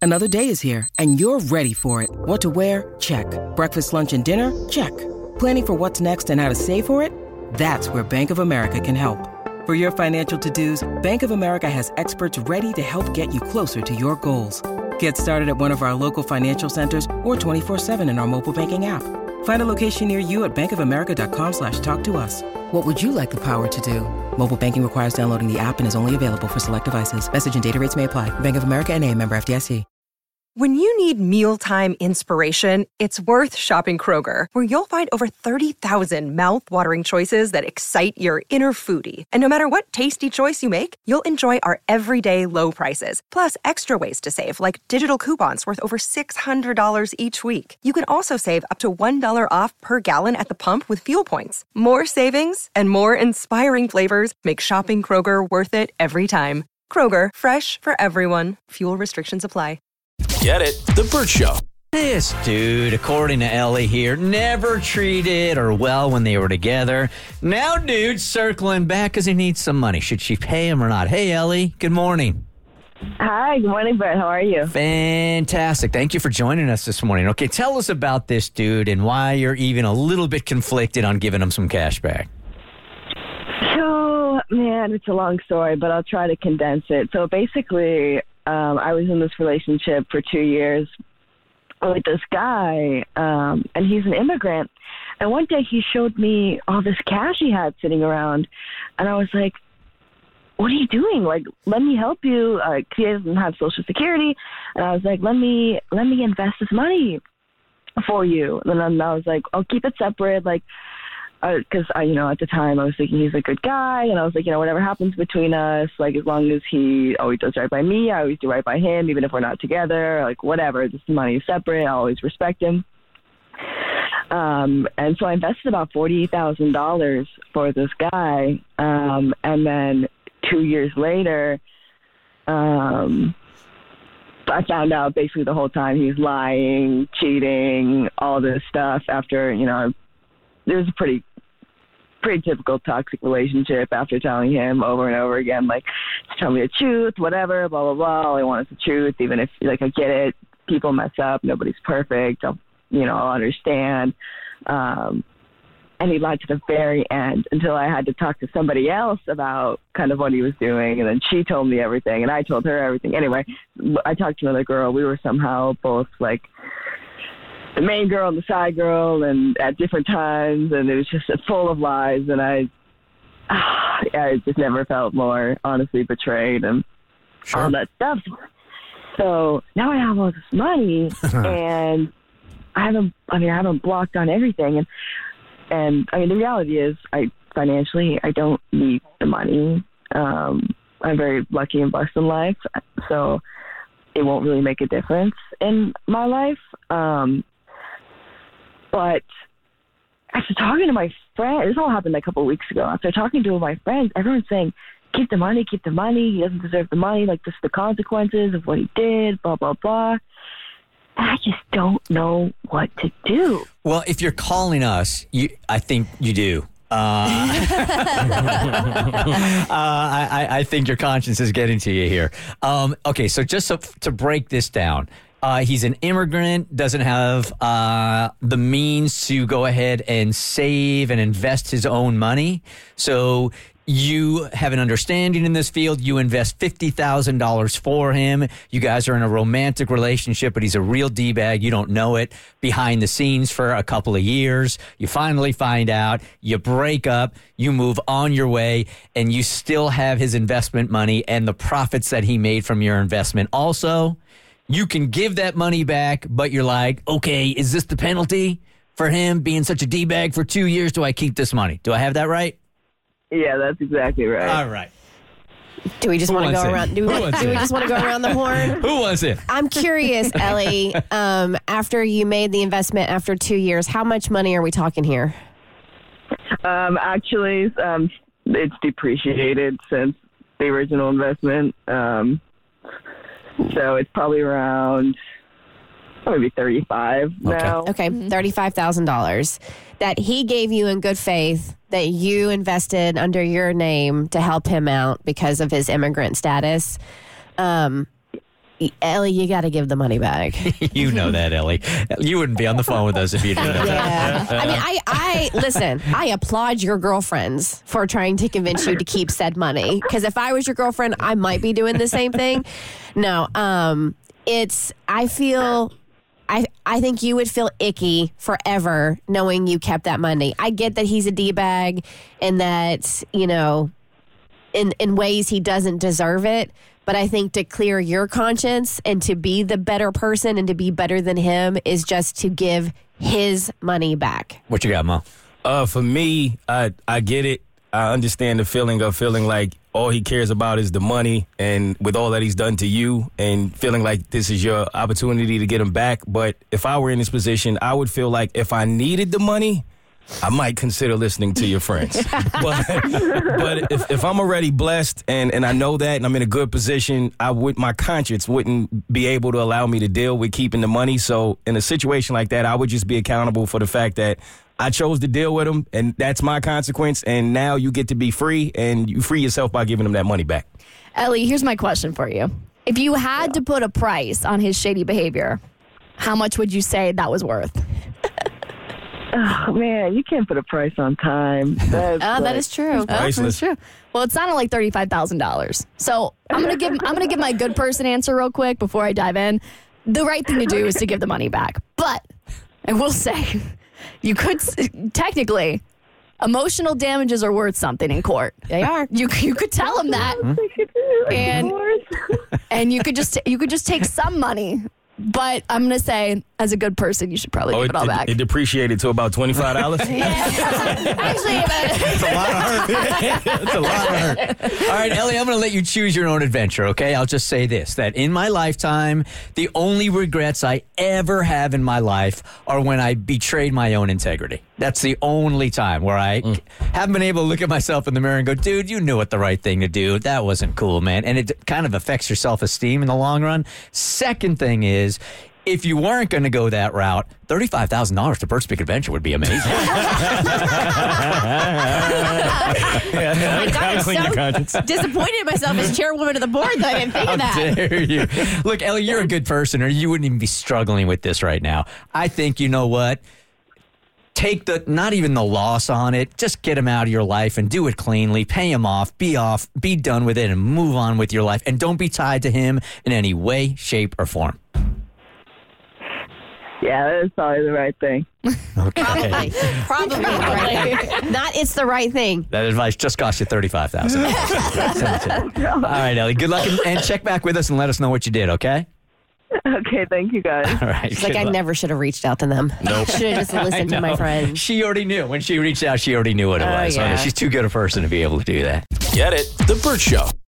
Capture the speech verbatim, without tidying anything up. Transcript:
Another day is here, and you're ready for it. What to wear? Check. Breakfast, lunch, and dinner? Check. Planning for what's next and how to save for it? That's where Bank of America can help. For your financial to-dos, Bank of America has experts ready to help get you closer to your goals. Get started at one of our local financial centers or twenty-four seven in our mobile banking app. Find a location near you at bankofamerica.com slash talk to us. What would you like the power to do? Mobile banking requires downloading the app and is only available for select devices. Message and data rates may apply. Bank of America N A, member F D I C. When you need mealtime inspiration, it's worth shopping Kroger, where you'll find over thirty thousand mouth-watering choices that excite your inner foodie. And no matter what tasty choice you make, you'll enjoy our everyday low prices, plus extra ways to save, like digital coupons worth over six hundred dollars each week. You can also save up to one dollar off per gallon at the pump with fuel points. More savings and more inspiring flavors make shopping Kroger worth it every time. Kroger, fresh for everyone. Fuel restrictions apply. Get it? The Bert Show. This dude, according to Ellie here, never treated her well when they were together. Now dude's circling back because he needs some money. Should she pay him or not? Hey, Ellie, good morning. Hi, good morning, Bert. How are you? Fantastic. Thank you for joining us this morning. Okay, tell us about this dude and why you're even a little bit conflicted on giving him some cash back. So, man, it's a long story, but I'll try to condense it. So basically, um, I was in this relationship for two years with this guy, um, and he's an immigrant. And one day he showed me all this cash he had sitting around, and I was like, what are you doing? Like, let me help you. Uh, he doesn't have Social Security. And I was like, let me let me invest this money for you. And then I was like, I'll keep it separate, like, because, I, you know, at the time I was thinking he's a good guy, and I was like, you know, whatever happens between us, like, as long as he always does right by me, I always do right by him, even if we're not together, like, whatever, this money is separate, I always respect him. Um, and so I invested about forty thousand dollars for this guy, um, and then two years later, um, I found out basically the whole time he was lying, cheating, all this stuff after, you know, it was a pretty pretty typical toxic relationship after telling him over and over again, like, tell me the truth, whatever, blah, blah, blah. All I want is the truth, even if, like, I get it. People mess up. Nobody's perfect. I'll, you know, I'll understand. Um, and he lied to the very end until I had to talk to somebody else about kind of what he was doing. And then she told me everything, and I told her everything. Anyway, I talked to another girl. We were somehow both, like, the main girl and the side girl, and at different times, and it was just full of lies, and I, I just never felt more honestly betrayed and sure. all that stuff. So now I have all this money, and I haven't. I mean, I haven't blocked on everything, and and I mean, the reality is, I financially, I don't need the money. Um, I'm very lucky and blessed in life, so it won't really make a difference in my life. Um, But after talking to my friend, this all happened a couple of weeks ago. After talking to my friends, everyone's saying, keep the money, keep the money. He doesn't deserve the money. Like, this is the consequences of what he did, blah, blah, blah. And I just don't know what to do. Well, if you're calling us, you, I think you do. Uh, uh, I, I think your conscience is getting to you here. Um, okay, so just so, to break this down. Uh, he's an immigrant, doesn't have uh, the means to go ahead and save and invest his own money. So you have an understanding in this field. You invest fifty thousand dollars for him. You guys are in a romantic relationship, but he's a real D-bag. You don't know it behind the scenes for a couple of years. You finally find out. You break up. You move on your way, and you still have his investment money and the profits that he made from your investment. Also, you can give that money back, but you're like, okay, is this the penalty for him being such a D-bag for two years? Do I keep this money? Do I have that right? Yeah, that's exactly right. All right. Do we just want to go it? around? Do, we, do we just want to go around the horn? Who was it? I'm curious, Ellie. Um, after you made the investment after two years, how much money are we talking here? Um, actually, um, it's depreciated since the original investment. Um, so it's probably around maybe thirty-five now. Okay, okay. thirty-five thousand dollars that he gave you in good faith, that you invested under your name to help him out because of his immigrant status. Um, Ellie, you got to give the money back. You know that, Ellie. You wouldn't be on the phone with us if you didn't know that. Yeah. I mean, I, I listen, I applaud your girlfriends for trying to convince you to keep said money. Because if I was your girlfriend, I might be doing the same thing. No, um, it's, I feel, I, I think you would feel icky forever knowing you kept that money. I get that he's a D-bag and that, you know, in, in ways he doesn't deserve it. But I think to clear your conscience and to be the better person and to be better than him is just to give his money back. What you got, Mo? Uh, for me, I I get it. I understand the feeling of feeling like all he cares about is the money, and with all that he's done to you, and feeling like this is your opportunity to get him back. But if I were in this position, I would feel like if I needed the money, I might consider listening to your friends. but but if, if I'm already blessed and, and I know that and I'm in a good position, I would my conscience wouldn't be able to allow me to deal with keeping the money. So in a situation like that, I would just be accountable for the fact that I chose to deal with him, and that's my consequence. And now you get to be free, and you free yourself by giving him that money back. Ellie, here's my question for you. If you had yeah. to put a price on his shady behavior, how much would you say that was worth? Oh, man, you can't put a price on time. That's oh, like, that is true. Oh, that's true. Well, it sounded like thirty-five thousand dollars. So I'm gonna give I'm gonna give my good person answer real quick before I dive in. The right thing to do is to give the money back. But I will say, you could technically, emotional damages are worth something in court. They are. You you could tell him that, and and you could just you could just take some money. But I'm going to say, as a good person, you should probably oh, give it, it all it, back. It depreciated to about twenty-five dollars? Actually, That's a lot of hurt. That's a lot of hurt. All right, Ellie, I'm going to let you choose your own adventure, okay? I'll just say this, that in my lifetime, the only regrets I ever have in my life are when I betrayed my own integrity. That's the only time where I mm. haven't been able to look at myself in the mirror and go, dude, you knew what the right thing to do. That wasn't cool, man. And it kind of affects your self-esteem in the long run. Second thing is, if you weren't going to go that route, thirty-five thousand dollars to Bird Speak Adventure would be amazing. I got so disappointed in myself as chairwoman of the board that I didn't think How of that. dare you? Look, Ellie, you're a good person, or you wouldn't even be struggling with this right now. I think, you know what? Take the, not even the loss on it, just get him out of your life and do it cleanly. Pay him off, be off, be done with it, and move on with your life. And don't be tied to him in any way, shape, or form. Yeah, that is probably the right thing. Okay. Probably. Probably the right thing. Not it's the right thing. That advice just cost you thirty-five thousand dollars. All right, Ellie, good luck, and, and check back with us and let us know what you did, okay? Okay, thank you, guys. All right. It's like I never should have reached out to them. Nope. Should have just listened to my friends. She already knew. When she reached out, she already knew what it Oh, was. yeah. So she's too good a person to be able to do that. Get it? The Burt Show.